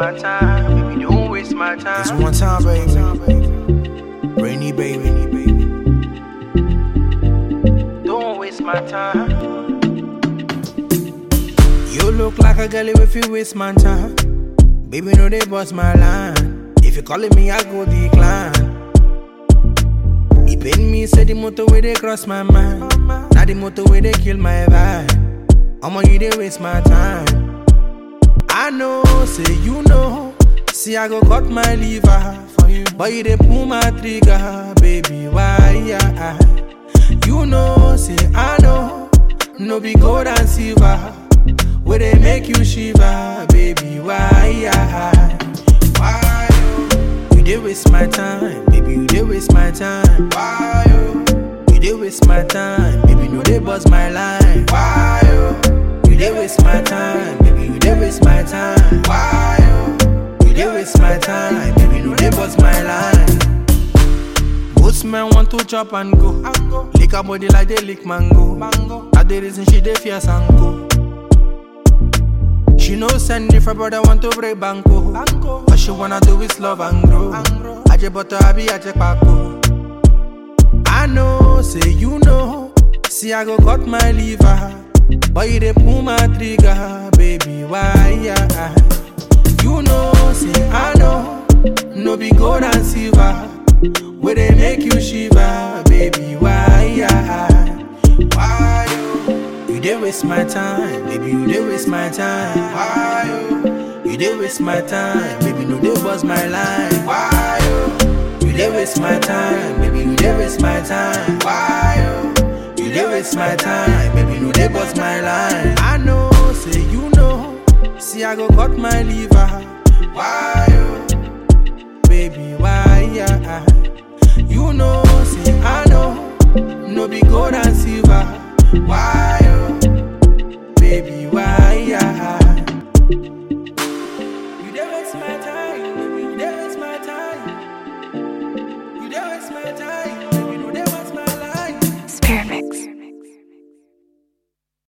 my time, baby, don't waste my time. It's one time, baby. Rainy baby. Don't waste my time. You look like a girl if you waste my time. Baby, no, they bust my line. If you calling me, I go decline. He paid me, say the motor where they cross my mind. Now the motor where they kill my vibe. I'ma you they waste my time. I know, say you know. See I go cut my liver for you, but you they pull my trigger, baby. Why? Yeah, you know, say I know. No be gold and silver, where they make you shiver, baby. Why? Yeah, why you they waste my time, baby? You they waste my time. Why you they waste my time, baby? No they buzz my line. Why you they waste my time, baby? You they waste my time. Why you they waste my time, baby? No they buzz my line. Most men want to chop and go. Lick her body like they lick mango. That's the reason she dey fierce and go. She no send if her brother want to break banco. All she wanna do is love and grow. Aje butter happy aje pako. I know, say you know. See I go cut my liver, but you dey pull my trigger, baby. Why? Yeah, you know, say I know. No be gold and silver, where they make you shiver, baby. Why? Yeah, why you they waste my time, baby? You they waste my time. Why you they waste my time, baby? No they buzz my line. Why you they waste my time, baby? You they waste my time. Why you they waste my time, baby? No they buzz my line. I know, say you know. See I go cut my liver. Why